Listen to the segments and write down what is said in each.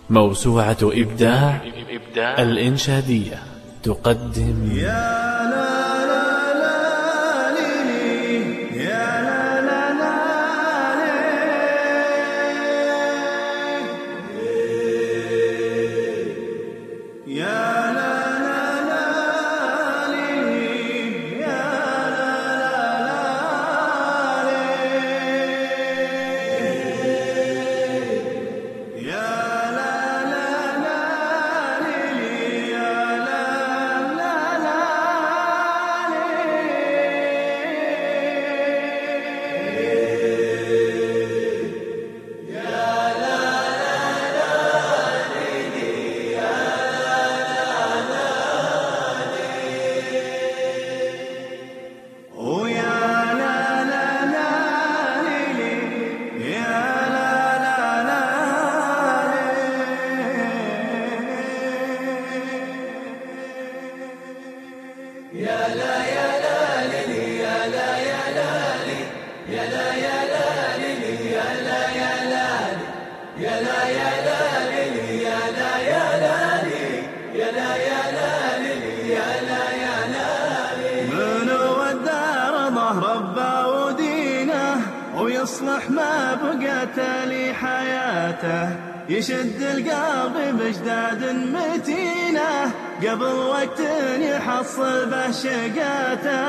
موسوعة إبداع الإنشادية تقدم ربه ودينه ويصلح ما بقت لي حياته، يشد القلب بجداد متينه قبل وقت يحصل به شقاته.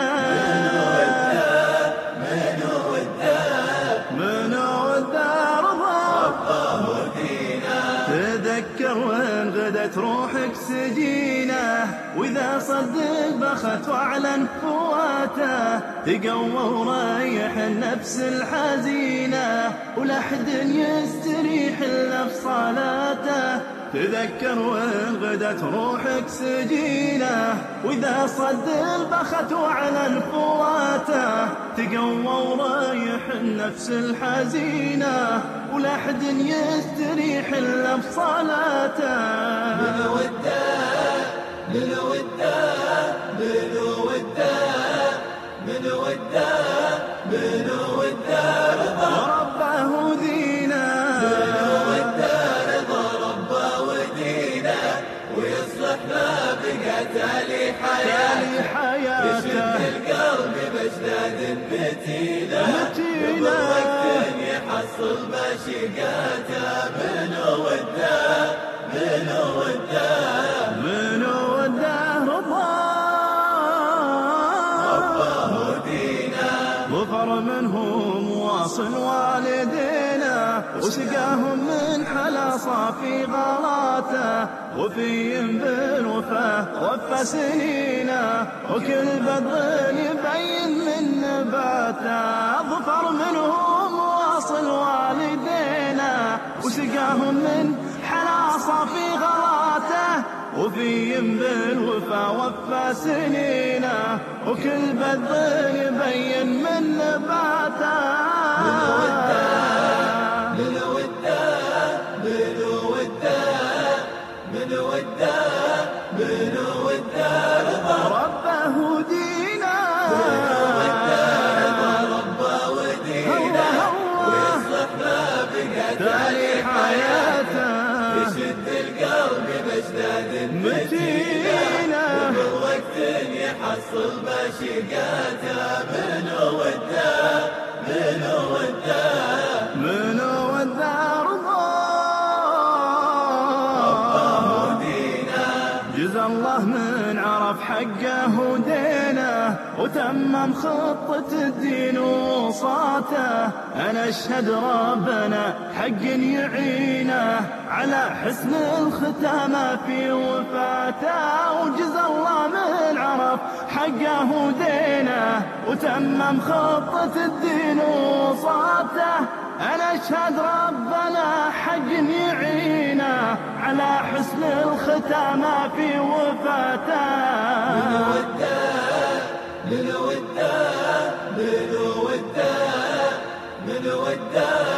منو وده ربه ودينه، تذكر وين غدت روحك سجينه، واذا صدق بخت واعلن فواته، تقوى وريح النفس الحزينه ولحد يستريح الا بصلاته. تذكر وين غدت روحك سجينه، واذا صدق بخت واعلن فواته، تقوى وريح النفس الحزينه ولحد يستريح الا بصلاته. منو وداه منو وداه منو وداه منو وداه منو وداه ربه ودينه، منو وداه رضا ربه ودينه ويصلح ما بقت لي حياته، يشد القلب بجداد متينه قبل وقت يحصل بشقاته. منو وداه منو وداه منو وده ربه ودينه، ظفر منهم واصل والدينا وسقاهم من حلا صافي غلاته، وفي بالوفا وفى سنينا وكل بدر يبين من نباته. ظفر منهم واصل والدينا وسقاهم من حلا صافي غلاته، وفي بالوفا وفى سنينا وكل بدر يبين من نباته. منو وداه منو وداه منو وداه منو وداه ربه ودينه، منو وداه ربه ودينه ويصلح ما بقت لي حياته، يشد القلب بجداد متينه قبل وقت يحصل بشقاته. منو وداه منو وداه منو وده ربه ودينه، جزا الله من عرف حقه ودينه وتمم خطة الدين وصاته. أنا أشهد ربنا حق يعينه على حسن الختامة في وفاته. وجزا الله من عرف حقه ودينه وتمم خطة الدين وصاته. أنا أشهد ربنا حق يعينه على حسن الختامة في وفاته. منو وداه منو وداه منو وداه منو وداه